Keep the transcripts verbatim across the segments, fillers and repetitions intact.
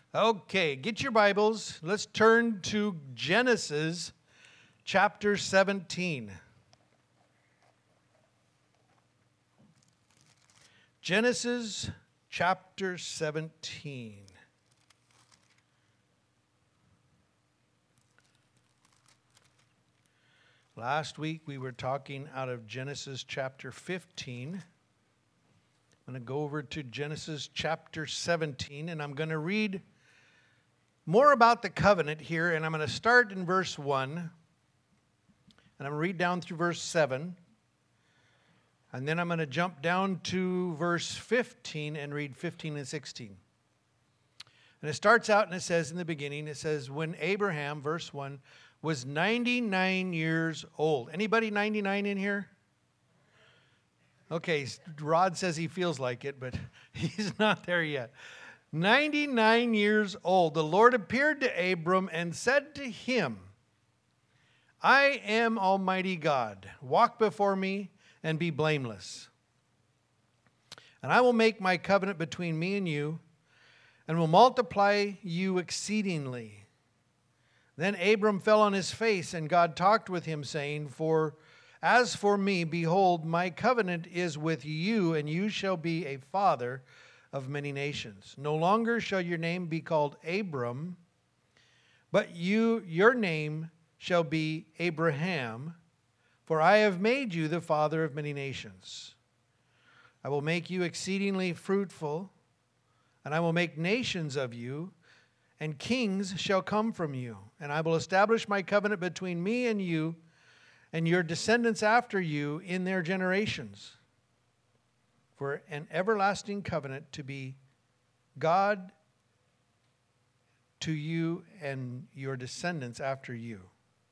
Okay, get your Bibles. Let's turn to Genesis chapter seventeen. Genesis chapter seventeen. Last week we were talking out of Genesis chapter fifteen. I'm going to go over to Genesis chapter seventeen, and I'm going to read more about the covenant here, and I'm going to start in verse one, and I'm going to read down through verse seven, and then I'm going to jump down to verse fifteen and read fifteen and sixteen. And it starts out and it says in the beginning, it says, when Abraham, verse one, was ninety-nine years old. Anybody ninety-nine in here? Okay, Rod says he feels like it, but he's not there yet. ninety-nine years old, the Lord appeared to Abram and said to him, I am Almighty God. Walk before me and be blameless. And I will make my covenant between me and you, and will multiply you exceedingly. Then Abram fell on his face, and God talked with him, saying, For as for me, behold, my covenant is with you, and you shall be a father of many nations. No longer shall your name be called Abram, but you, your name shall be Abraham, for I have made you the father of many nations. I will make you exceedingly fruitful, and I will make nations of you, and kings shall come from you. And I will establish my covenant between me and you, and your descendants after you in their generations, for an everlasting covenant to be God to you and your descendants after you.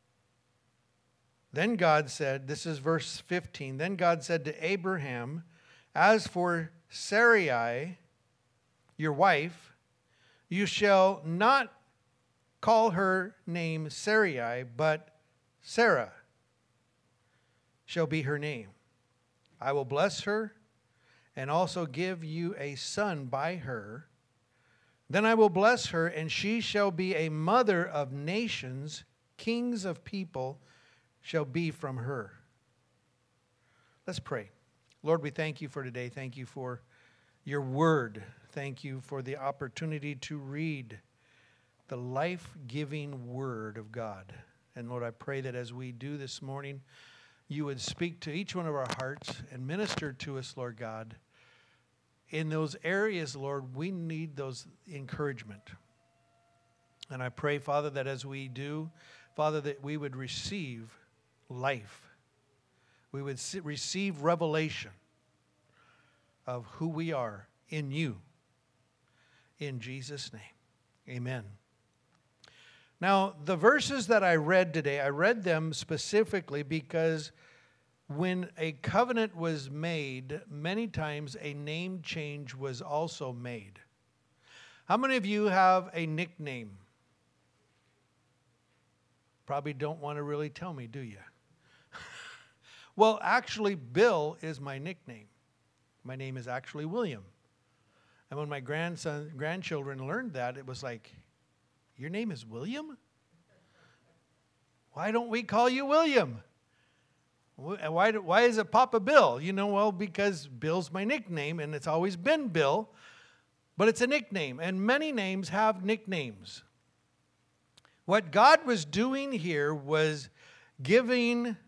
Then God said, this is verse fifteen, then God said to Abraham, as for Sarai, your wife, you shall not call her name Sarai, but Sarah shall be her name. I will bless her and also give you a son by her. Then I will bless her, and she shall be a mother of nations. Kings of people shall be from her. Let's pray. Lord, we thank you for today. Thank you for your word. Thank you for the opportunity to read the life-giving word of God. And Lord, I pray that as we do this morning, you would speak to each one of our hearts and minister to us, Lord God. In those areas, Lord, we need those encouragement. And I pray, Father, that as we do, Father, that we would receive life. We would receive revelation of who we are in you. In Jesus' name, amen. Now, the verses that I read today, I read them specifically because when a covenant was made, many times a name change was also made. How many of you have a nickname? Probably don't want to really tell me, do you? Well, actually, Bill is my nickname. My name is actually William. And when my grandson, grandchildren learned that, it was like, your name is William? Why don't we call you William? Why, why is it Papa Bill? You know, well, because Bill's my nickname, and it's always been Bill, but it's a nickname, and many names have nicknames. What God was doing here was giving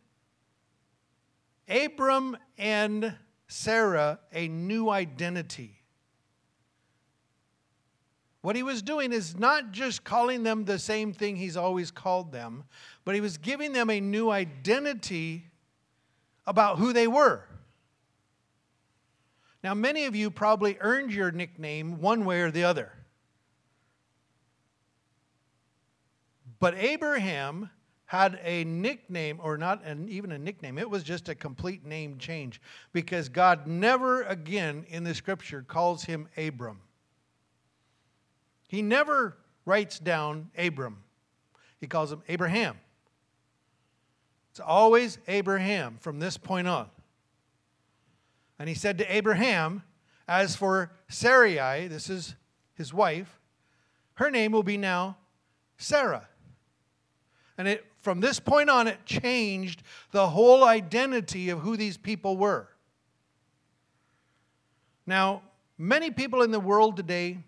Abram and Sarah a new identity. What he was doing is not just calling them the same thing he's always called them, but he was giving them a new identity about who they were. Now, many of you probably earned your nickname one way or the other. But Abraham had a nickname, or not an, even a nickname. It was just a complete name change, because God never again in the scripture calls him Abram. He never writes down Abram. He calls him Abraham. It's always Abraham from this point on. And he said to Abraham, as for Sarai, this is his wife, Her name will be now Sarah. And it, from this point on, it changed the whole identity of who these people were. Now, many people in the world today,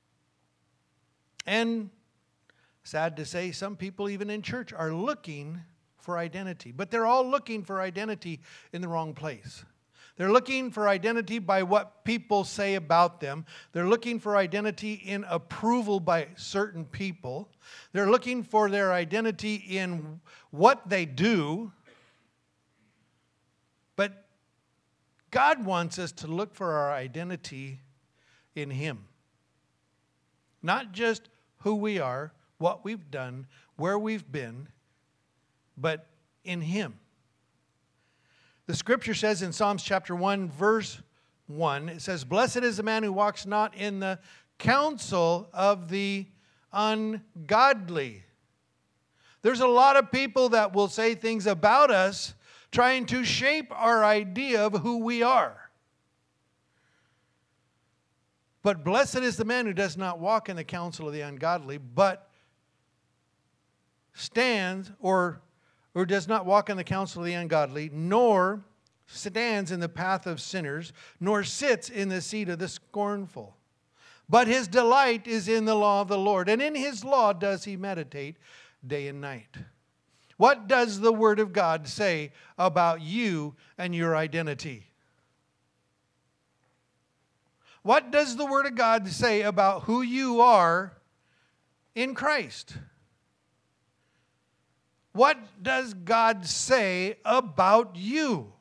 and sad to say, some people even in church are looking for identity. But they're all looking for identity in the wrong place. They're looking for identity by what people say about them. They're looking for identity in approval by certain people. They're looking for their identity in what they do. But God wants us to look for our identity in Him. Not just who we are, what we've done, where we've been, but in Him. The scripture says in Psalms chapter one, verse one, it says, "Blessed is the man who walks not in the counsel of the ungodly." There's a lot of people that will say things about us trying to shape our idea of who we are. But blessed is the man who does not walk in the counsel of the ungodly, but stands or or does not walk in the counsel of the ungodly, nor stands in the path of sinners, nor sits in the seat of the scornful. But his delight is in the law of the Lord, and in his law does he meditate day and night. What does the Word of God say about you and your identity? What does the Word of God say about who you are in Christ? What does God say about you?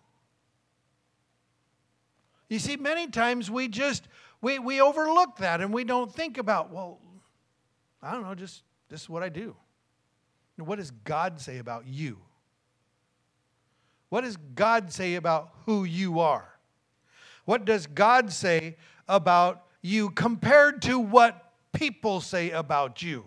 You see, many times we just, we, we overlook that and we don't think about, well, I don't know, just this is what I do. What does God say about you? What does God say about who you are? What does God say about you compared to what people say about you?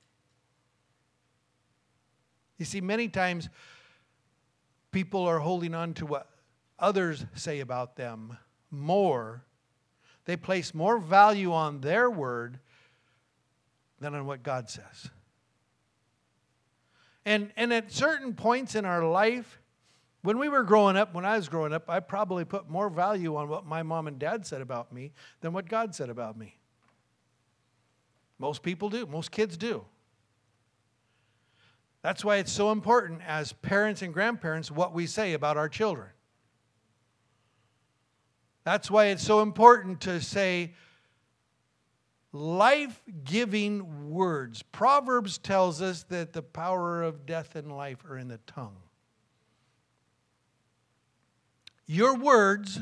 You see, many times people are holding on to what others say about them more. They place more value on their word than on what God says. And, and at certain points in our life, when we were growing up, when I was growing up, I probably put more value on what my mom and dad said about me than what God said about me. Most people do. Most kids do. That's why it's so important as parents and grandparents what we say about our children. That's why it's so important to say life-giving words. Proverbs tells us that the power of death and life are in the tongue. Your words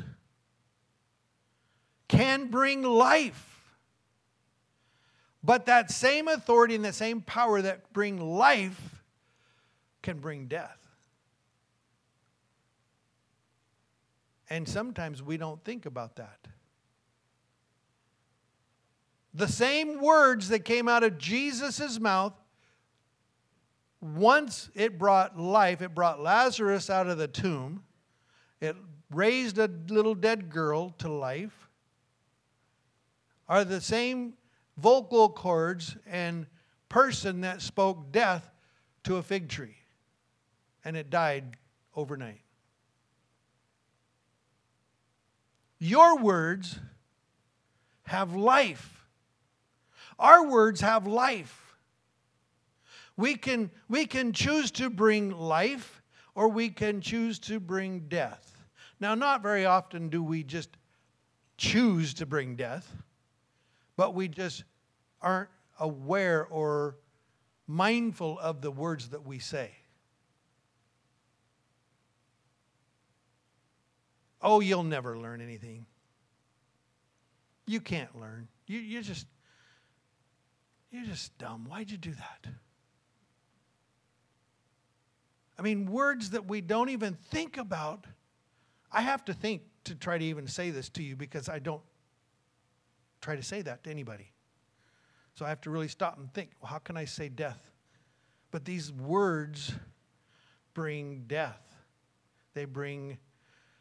can bring life. But that same authority and that same power that bring life can bring death. And sometimes we don't think about that. The same words that came out of Jesus' mouth, once it brought life, it brought Lazarus out of the tomb, it raised a little dead girl to life, are the same vocal cords and person that spoke death to a fig tree. And it died overnight. Your words have life. Our words have life. We can, we can choose to bring life or we can choose to bring death. Now, not very often do we just choose to bring death, but we just aren't aware or mindful of the words that we say. Oh, you'll never learn anything. You can't learn. You, you're just, you're just dumb. Why'd you do that? I mean, words that we don't even think about. I have to think to try to even say this to you because I don't try to say that to anybody. So I have to really stop and think, well, how can I say death? But these words bring death. They bring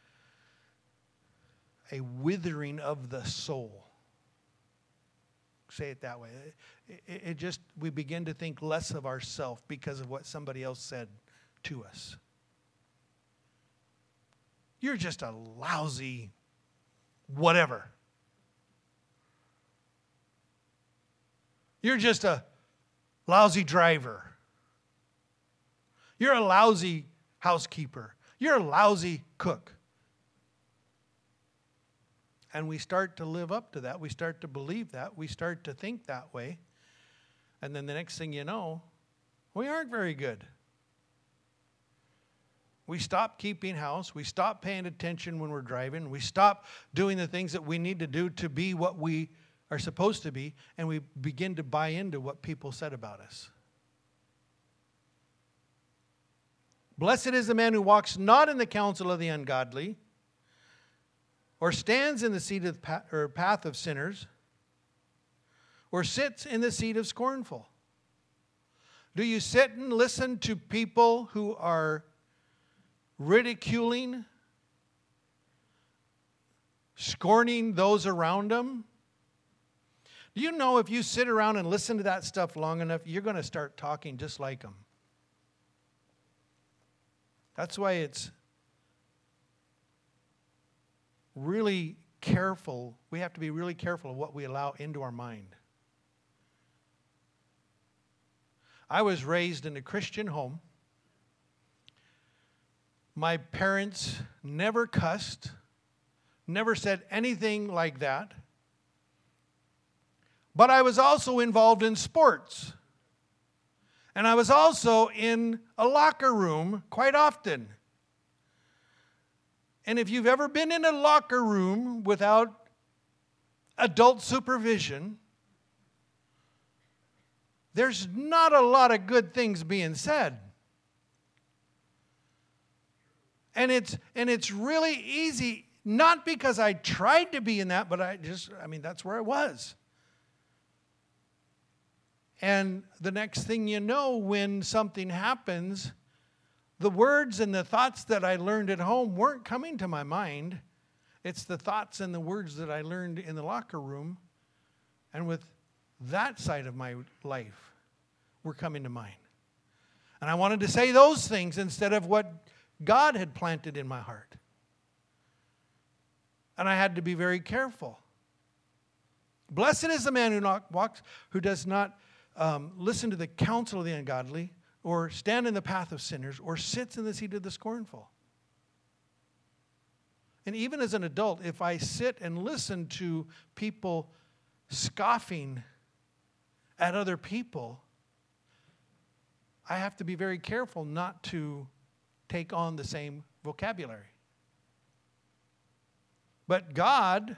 a withering of the soul. say it that way. It, it, it just, we begin to think less of ourselves because of what somebody else said to us. You're just a lousy whatever. You're just a lousy driver. You're a lousy housekeeper. You're a lousy cook. And we start to live up to that. We start to believe that. We start to think that way. And then the next thing you know, we aren't very good. We stop keeping house. We stop paying attention when we're driving. We stop doing the things that we need to do to be what we are supposed to be. And we begin to buy into what people said about us. Blessed is the man who walks not in the counsel of the ungodly, or stands in the seat of path, or path of sinners, or sits in the seat of scornful. Do you sit and listen to people who are ridiculing, scorning those around them? Do you know if you sit around and listen to that stuff long enough, you're going to start talking just like them? That's why it's really careful. We have to be really careful of what we allow into our mind. I was raised in a Christian home. My parents never cussed, never said anything like that. But I was also involved in sports. And I was also in a locker room quite often. And if you've ever been in a locker room without adult supervision, there's not a lot of good things being said. And it's and it's really easy, not because I tried to be in that, but I just, I mean, that's where I was. And the next thing you know, when something happens, the words and the thoughts that I learned at home weren't coming to my mind. It's the thoughts and the words that I learned in the locker room and with that side of my life were coming to mind. And I wanted to say those things instead of what God had planted in my heart. And I had to be very careful. Blessed is the man who not walks, who does not um, listen to the counsel of the ungodly, or stand in the path of sinners, or sits in the seat of the scornful. And even as an adult, if I sit and listen to people scoffing at other people, I have to be very careful not to take on the same vocabulary. But God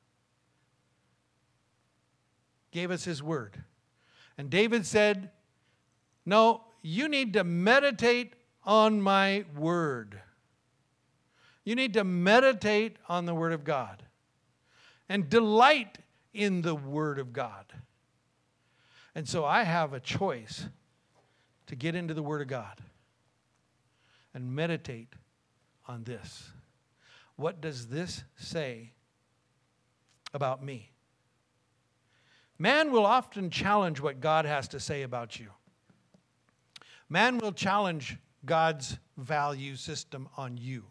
gave us His word. And David said, no, you need to meditate on my word. You need to meditate on the word of God. And delight in the word of God. And so I have a choice to get into the word of God and meditate on this. What does this say about me? Man will often challenge what God has to say about you. Man will challenge God's value system on you.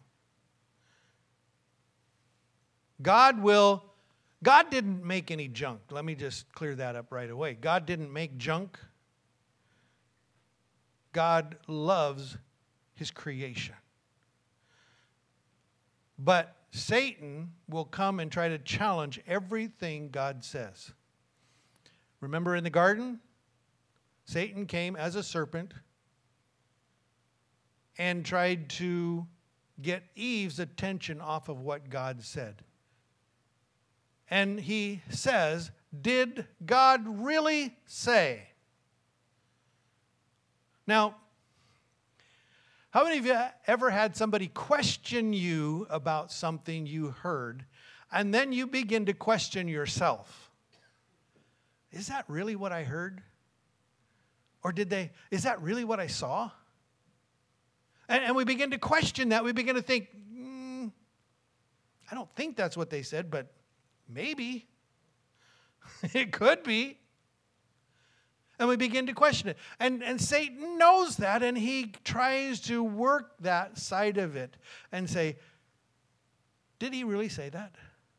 God will, God didn't make any junk. Let me just clear that up right away. God didn't make junk. God loves His creation. But Satan will come and try to challenge everything God says. Remember in the garden? Satan came as a serpent and tried to get Eve's attention off of what God said. And he says, did God really say? Now, how many of you ever had somebody question you about something you heard, and then you begin to question yourself? Is that really what I heard? Or did they, is that really what I saw? And, and we begin to question that. We begin to think, mm, I don't think that's what they said, but maybe. It could be. And we begin to question it. And, and Satan knows that, and he tries to work that side of it and say, did he really say that?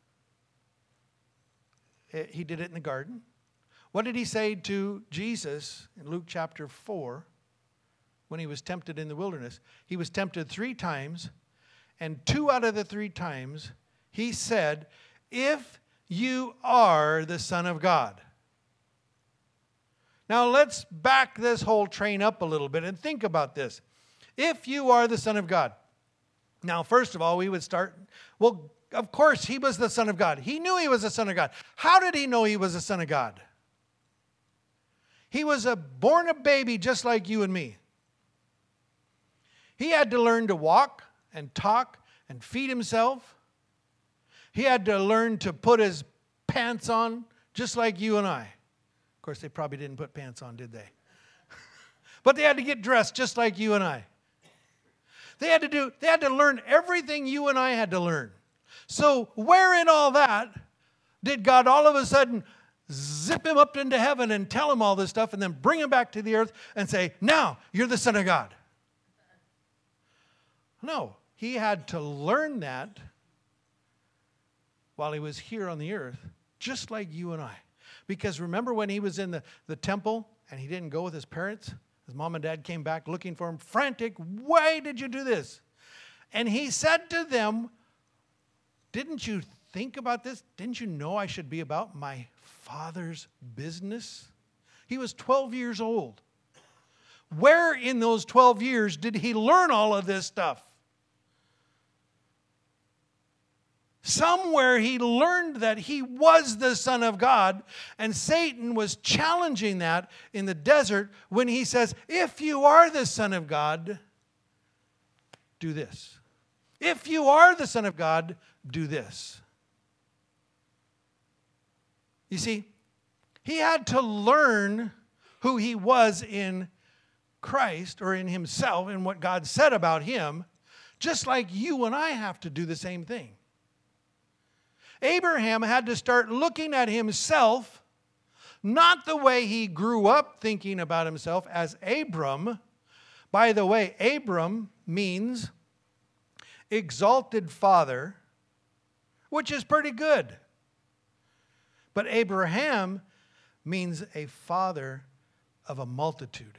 He did it in the garden. What did he say to Jesus in Luke chapter four when he was tempted in the wilderness? He was tempted three times, and two out of the three times he said, if you are the Son of God. Now let's back this whole train up a little bit and think about this. If you are the Son of God. Now, first of all, we would start, well, of course, he was the Son of God. He knew he was the Son of God. How did he know he was the Son of God? He was a born a baby just like you and me. He had to learn to walk and talk and feed himself. He had to learn to put his pants on just like you and I. Of course, they probably didn't put pants on, did they? But they had to get dressed just like you and I. They had to do, they had to learn everything you and I had to learn. So where in all that did God all of a sudden zip him up into heaven and tell him all this stuff and then bring him back to the earth and say, now you're the Son of God? No, he had to learn that while he was here on the earth, just like you and I. Because remember when he was in the, the temple and he didn't go with his parents? His mom and dad came back looking for him, frantic, why did you do this? And he said to them, didn't you think about this? Didn't you know I should be about my Father's business? He was twelve years old. Where in those twelve years did he learn all of this stuff? Somewhere he learned that he was the Son of God, and Satan was challenging that in the desert when he says, if you are the Son of God, do this. If you are the Son of God, do this. You see, he had to learn who he was in Christ or in himself and what God said about him, just like you and I have to do the same thing. Abraham had to start looking at himself, not the way he grew up thinking about himself as Abram. By the way, Abram means exalted father, which is pretty good. But Abraham means a father of a multitude,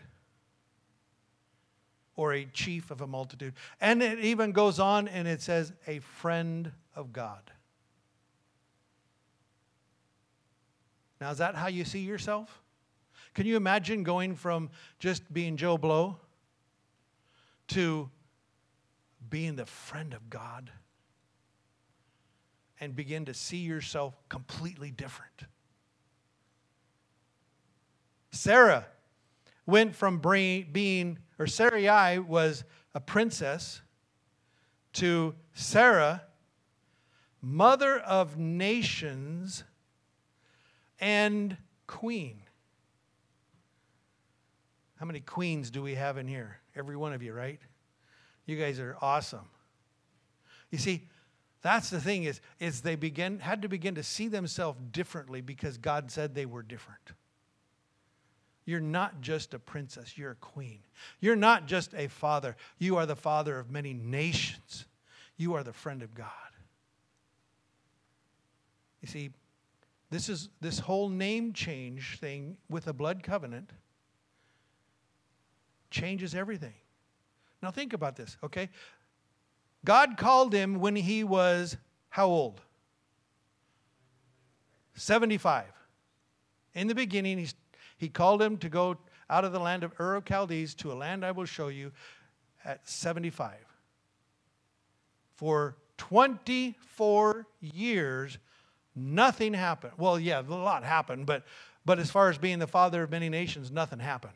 or a chief of a multitude. And it even goes on and it says a friend of God. Now, is that how you see yourself? Can you imagine going from just being Joe Blow to being the friend of God and begin to see yourself completely different? Sarah went from being, or Sarai was a princess, to Sarah, mother of nations and queen. How many queens do we have in here? Every one of you, right? You guys are awesome. You see, that's the thing is, is they begin had to begin to see themselves differently because God said they were different. You're not just a princess, you're a queen. You're not just a father, you are the father of many nations. You are the friend of God. You see, This is this whole name change thing with a blood covenant changes everything. Now think about this, okay? God called him when he was how old? seventy-five. In the beginning, he's, he called him to go out of the land of Ur of Chaldees to a land I will show you at seventy-five. For twenty-four years, nothing happened. Well, yeah, a lot happened, but, but as far as being the father of many nations, nothing happened.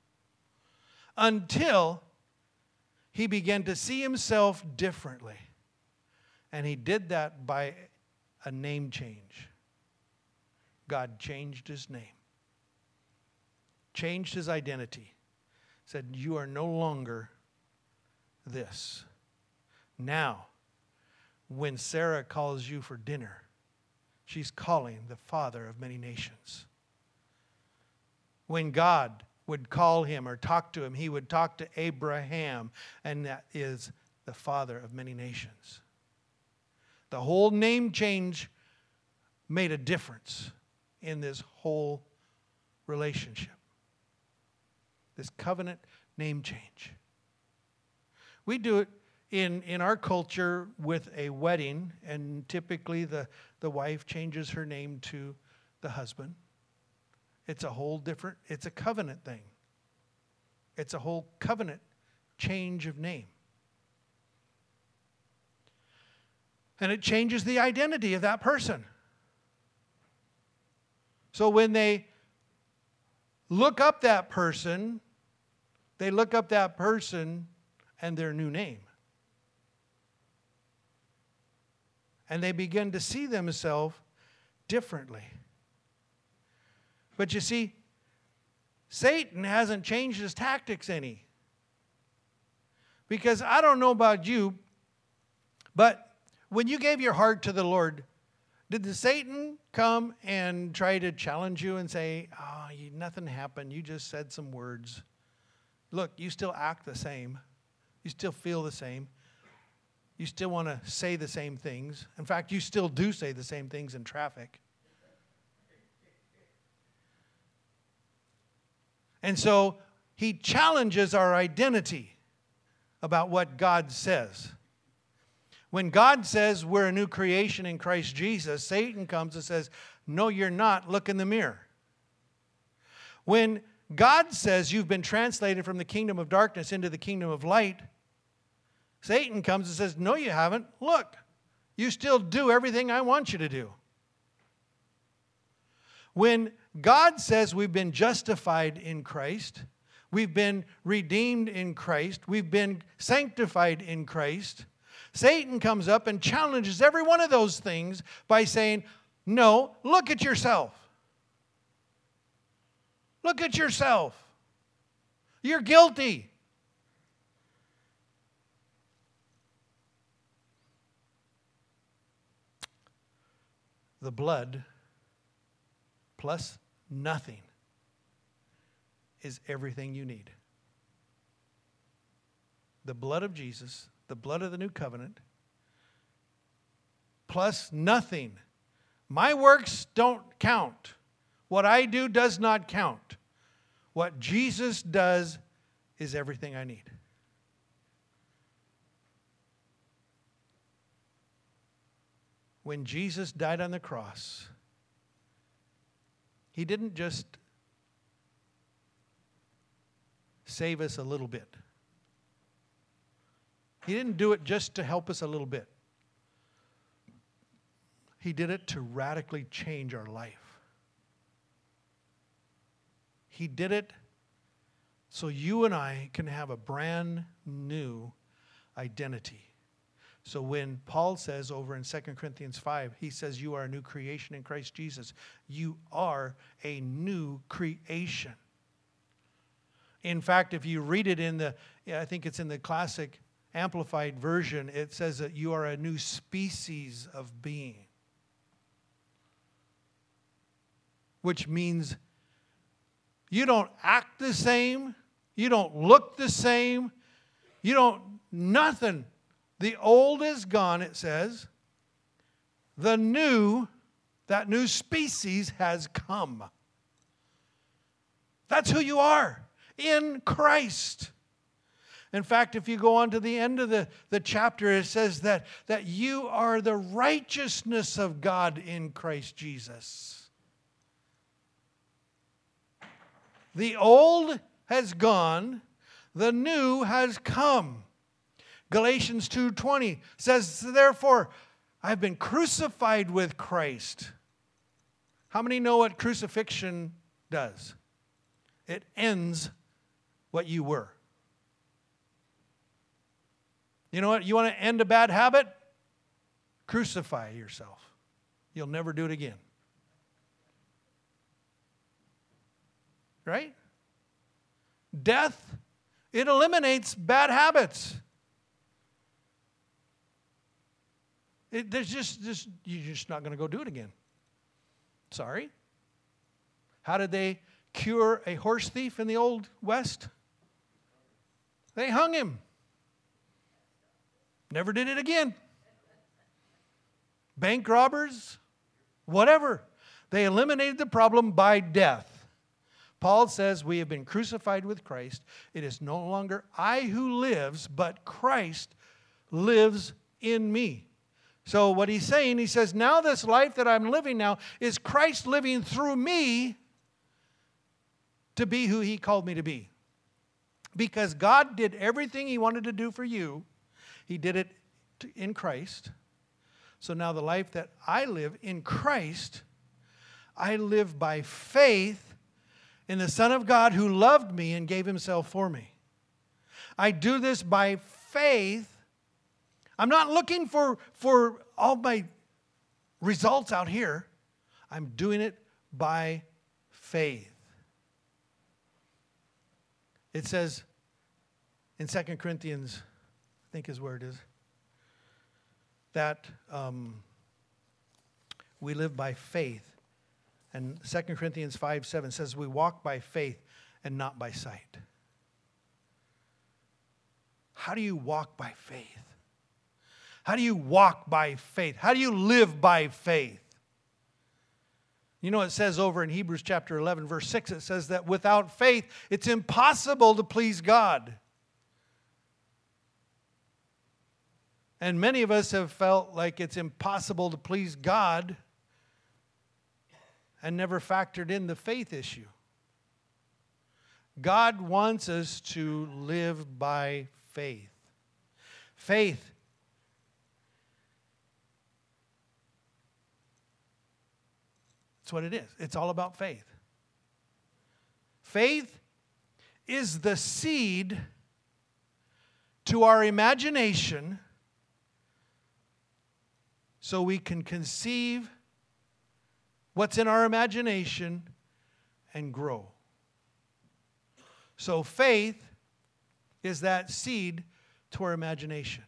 Until he began to see himself differently. And he did that by a name change. God changed his name. Changed his identity. Said, you are no longer this. Now, when Sarah calls you for dinner, she's calling the father of many nations. When God would call him or talk to him, he would talk to Abraham, and that is the father of many nations. The whole name change made a difference in this whole relationship. This covenant name change. We do it in, in our culture with a wedding, and typically the, the wife changes her name to the husband. It's a whole different, it's a covenant thing. It's a whole covenant change of name. And it changes the identity of that person. So when they look up that person, they look up that person and their new name. And they begin to see themselves differently. But you see, Satan hasn't changed his tactics any. Because I don't know about you, but when you gave your heart to the Lord, did the Satan come and try to challenge you and say, oh, you, nothing happened, you just said some words. Look, you still act the same. You still feel the same. You still want to say the same things. In fact, you still do say the same things in traffic. And so he challenges our identity about what God says. When God says we're a new creation in Christ Jesus, Satan comes and says, no, you're not. Look in the mirror. When God says you've been translated from the kingdom of darkness into the kingdom of light, Satan comes and says, no, you haven't. Look, you still do everything I want you to do. When God says we've been justified in Christ, we've been redeemed in Christ, we've been sanctified in Christ, Satan comes up and challenges every one of those things by saying, no, look at yourself. Look at yourself. You're guilty. The blood plus nothing is everything you need. The blood of Jesus, the blood of the new covenant, plus nothing. My works don't count. What I do does not count. What Jesus does is everything I need. When Jesus died on the cross, he didn't just save us a little bit. He didn't do it just to help us a little bit. He did it to radically change our life. He did it so you and I can have a brand new identity. So when Paul says over in Second Corinthians five, he says you are a new creation in Christ Jesus. You are a new creation. In fact, if you read it in the, I think it's in the classic Amplified version, it says that you are a new species of being. Which means you don't act the same, you don't look the same, you don't, nothing. The old is gone, it says. The new, that new species has come. That's who you are, in Christ. In fact, if you go on to the end of the, the chapter, it says that, that you are the righteousness of God in Christ Jesus. The old has gone, the new has come. Galatians two twenty says, therefore, I've been crucified with Christ. How many know what crucifixion does? It ends what you were. You know what? You want to end a bad habit? Crucify yourself. You'll never do it again. Right? Death, it eliminates bad habits. It, there's just, just, you're just not going to go do it again. Sorry. How did they cure a horse thief in the Old West? They hung him. Never did it again. Bank robbers, whatever. They eliminated the problem by death. Paul says, we have been crucified with Christ. It is no longer I who lives, but Christ lives in me. So what he's saying, he says, now this life that I'm living now is Christ living through me to be who he called me to be. Because God did everything he wanted to do for you. He did it in Christ. So now the life that I live in Christ, I live by faith in the Son of God who loved me and gave himself for me. I do this by faith. I'm not looking for, for all my results out here. I'm doing it by faith. It says in Second Corinthians, I think is where it is, that um, we live by faith. And Second Corinthians five seven says we walk by faith and not by sight. How do you walk by faith? How do you walk by faith? How do you live by faith? You know, it says over in Hebrews chapter eleven, verse six, it says that without faith, it's impossible to please God. And many of us have felt like it's impossible to please God and never factored in the faith issue. God wants us to live by faith. Faith. That's what it is. It's all about faith. Faith is the seed to our imagination so we can conceive what's in our imagination and grow. So faith is that seed to our imagination.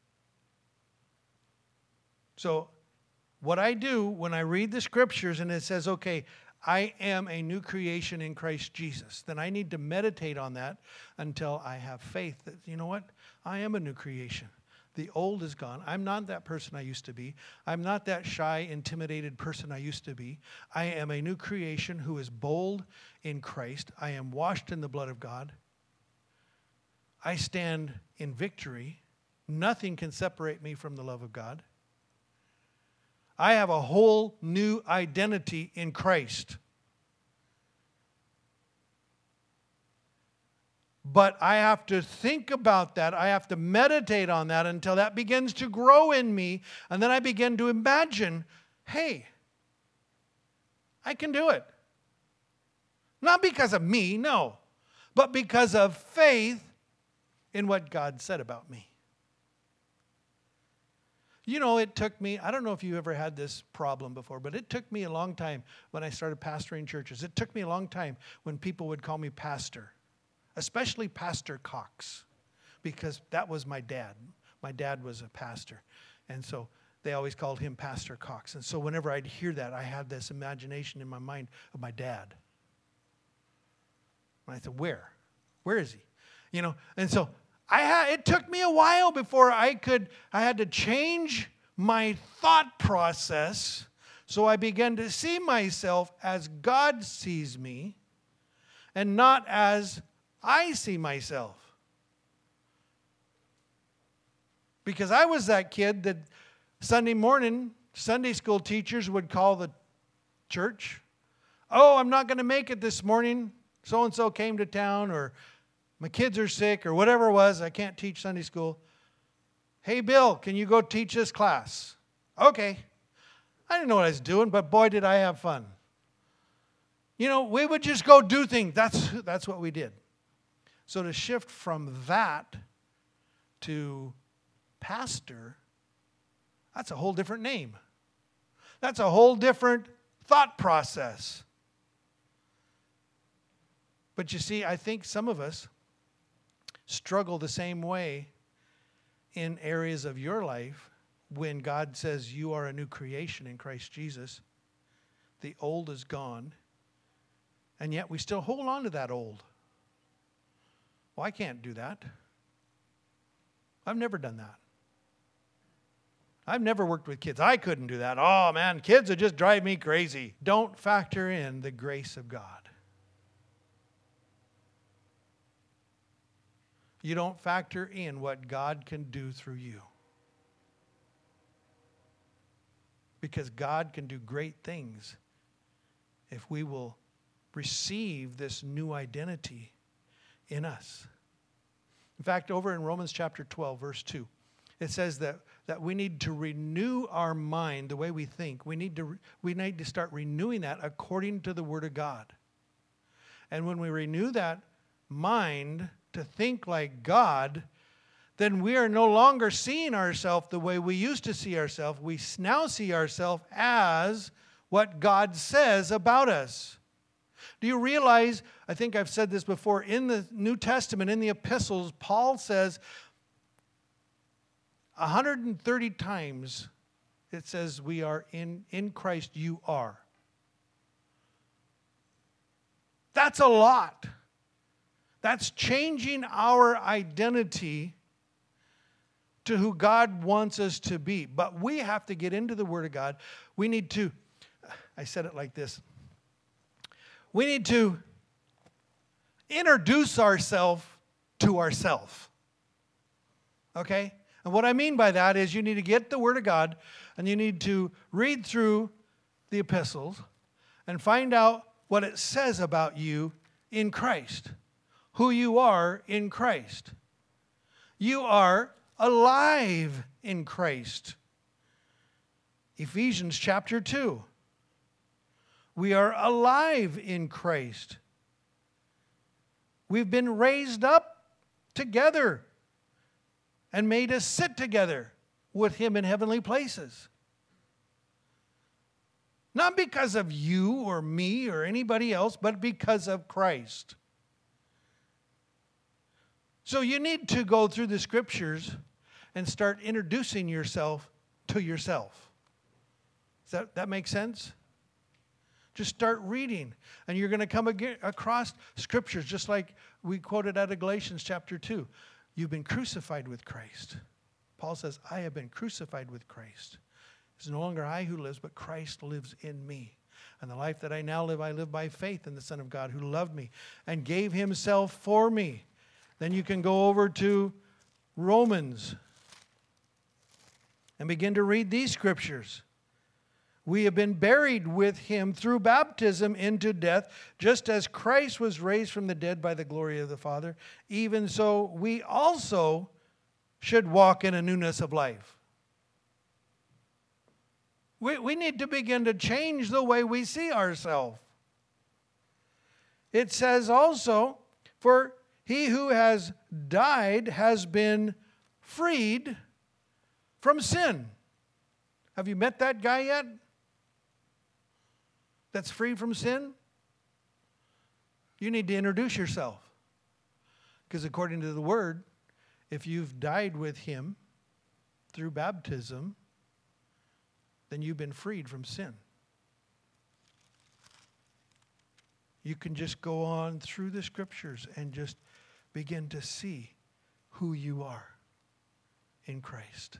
So what I do when I read the scriptures and it says, okay, I am a new creation in Christ Jesus, then I need to meditate on that until I have faith that, you know what, I am a new creation. The old is gone. I'm not that person I used to be. I'm not that shy, intimidated person I used to be. I am a new creation who is bold in Christ. I am washed in the blood of God. I stand in victory. Nothing can separate me from the love of God. I have a whole new identity in Christ. But I have to think about that. I have to meditate on that until that begins to grow in me. And then I begin to imagine, hey, I can do it. Not because of me, no. But because of faith in what God said about me. You know, it took me, I don't know if you ever had this problem before, but it took me a long time when I started pastoring churches. It took me a long time when people would call me pastor. Especially Pastor Cox, because that was my dad. My dad was a pastor, and so they always called him Pastor Cox. And so whenever I'd hear that, I had this imagination in my mind of my dad. And I said, where? Where is he? You know, and so I had, it took me a while before I could, I had to change my thought process, so I began to see myself as God sees me, and not as I see myself. Because I was that kid that Sunday morning, Sunday school teachers would call the church. Oh, I'm not going to make it this morning. So-and-so came to town, or my kids are sick, or whatever it was. I can't teach Sunday school. Hey, Bill, can you go teach this class? Okay. I didn't know what I was doing, but boy, did I have fun. You know, we would just go do things. That's, that's what we did. So to shift from that to pastor, that's a whole different name. That's a whole different thought process. But you see, I think some of us struggle the same way in areas of your life when God says you are a new creation in Christ Jesus. the old is gone, and yet we still hold on to that old. Well, I can't do that. I've never done that. I've never worked with kids. I couldn't do that. Oh, man, kids would just drive me crazy. Don't factor in the grace of God. You don't factor in what God can do through you. Because God can do great things if we will receive this new identity in us. In fact, over in Romans chapter twelve, verse two, it says that, that we need to renew our mind, the way we think. We need to, we need to start renewing that according to the Word of God. And when we renew that mind to think like God, then we are no longer seeing ourselves the way we used to see ourselves. We now see ourselves as what God says about us. Do you realize, I think I've said this before, in the New Testament, in the epistles, Paul says one hundred thirty times it says we are in, in Christ you are. That's a lot. That's changing our identity to who God wants us to be. But we have to get into the Word of God. We need to, I said it like this. We need to introduce ourselves to ourselves. Okay? And what I mean by that is you need to get the Word of God and you need to read through the epistles and find out what it says about you in Christ. Who you are in Christ. You are alive in Christ. Ephesians chapter two. We are alive in Christ. We've been raised up together and made us sit together with Him in heavenly places. Not because of you or me or anybody else, but because of Christ. So you need to go through the scriptures and start introducing yourself to yourself. Does that, that make sense? Just start reading. And you're going to come ag- across scriptures just like we quoted out of Galatians chapter two. You've been crucified with Christ. Paul says, I have been crucified with Christ. It's no longer I who lives, but Christ lives in me. And the life that I now live, I live by faith in the Son of God who loved me and gave Himself for me. Then you can go over to Romans and begin to read these scriptures. We have been buried with Him through baptism into death, just as Christ was raised from the dead by the glory of the Father. Even so, we also should walk in a newness of life. We, we need to begin to change the way we see ourselves. It says also, for He who has died has been freed from sin. Have you met that guy yet? That's free from sin? You need to introduce yourself. Because according to the Word, if you've died with Him through baptism, then you've been freed from sin. You can just go on through the scriptures and just begin to see who you are in Christ.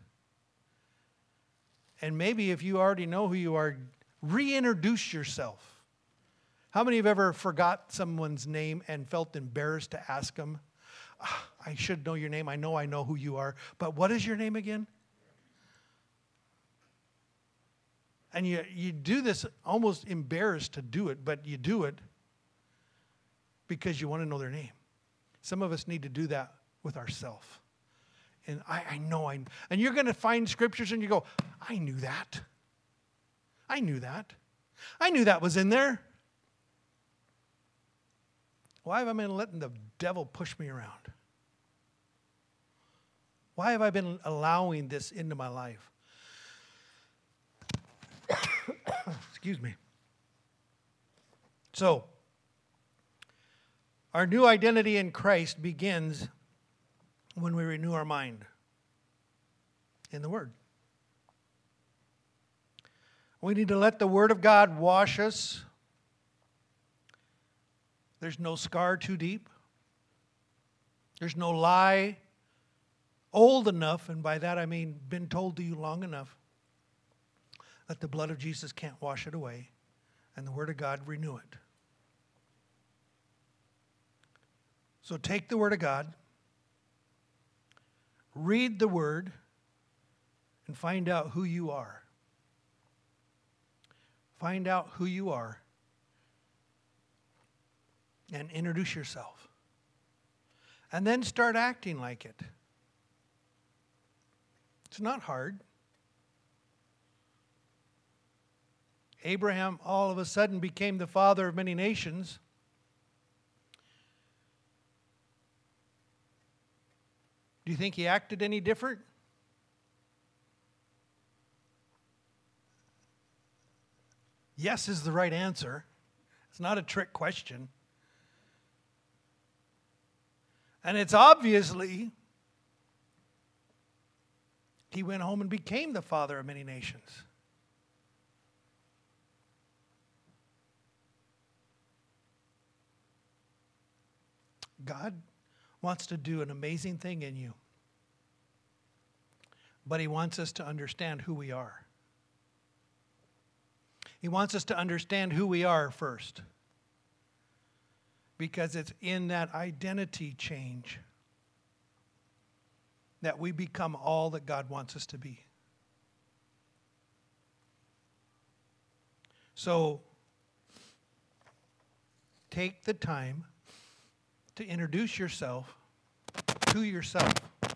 And maybe if you already know who you are, reintroduce yourself. How many have ever forgot someone's name and felt embarrassed to ask them? Oh, I should know your name. I know I know who you are. But what is your name again? And you, you do this almost embarrassed to do it, but you do it because you want to know their name. Some of us need to do that with ourselves. And I, I know, I and you're going to find scriptures and you go, I knew that. I knew that. I knew that was in there. Why have I been letting the devil push me around? Why have I been allowing this into my life? Excuse me. So, our new identity in Christ begins when we renew our mind in the Word. We need to let the Word of God wash us. There's no scar too deep. There's no lie old enough, and by that I mean been told to you long enough, that the blood of Jesus can't wash it away, and the Word of God renew it. So take the Word of God, read the Word, and find out who you are. Find out who you are and introduce yourself. And then start acting like it. It's not hard. Abraham all of a sudden became the father of many nations. Do you think he acted any different? Yes is the right answer. It's not a trick question. And it's obviously he went home and became the father of many nations. God wants to do an amazing thing in you. But he wants us to understand who we are. He wants us to understand who we are first. Because it's in that identity change that we become all that God wants us to be. So, take the time to introduce yourself to yourself.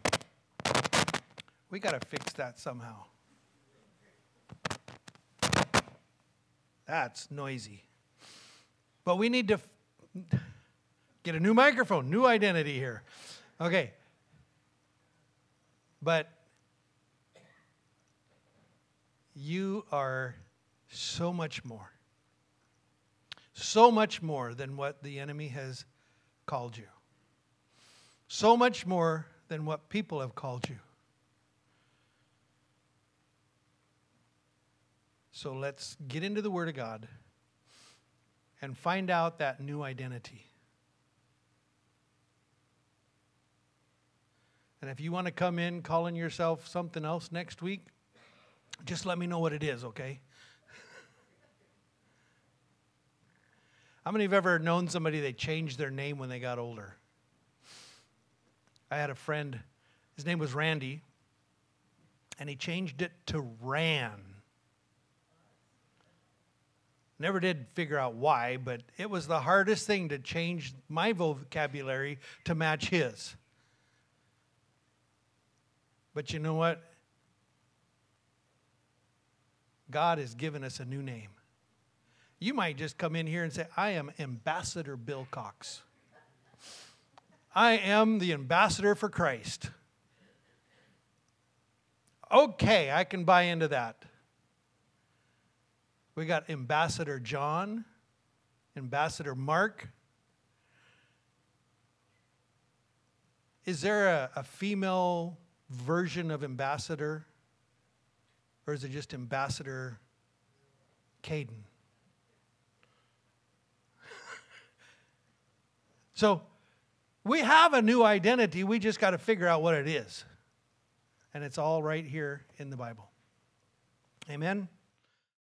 We got to fix that somehow. That's noisy. But we need to f- get a new microphone, new identity here. Okay. But you are so much more. So much more than what the enemy has called you. So much more than what people have called you. So let's get into the Word of God and find out that new identity. And if you want to come in calling yourself something else next week, just let me know what it is, okay? How many have ever known somebody they changed their name when they got older? I had a friend, his name was Randy, and he changed it to Ran. Never did figure out why, but it was the hardest thing to change my vocabulary to match his. But you know what? God has given us a new name. You might just come in here and say, I am Ambassador Bill Cox. I am the ambassador for Christ. Okay, I can buy into that. We got Ambassador John, Ambassador Mark. Is there a, a female version of ambassador? Or is it just Ambassador Caden? So we have a new identity. We just got to figure out what it is. And it's all right here in the Bible. Amen?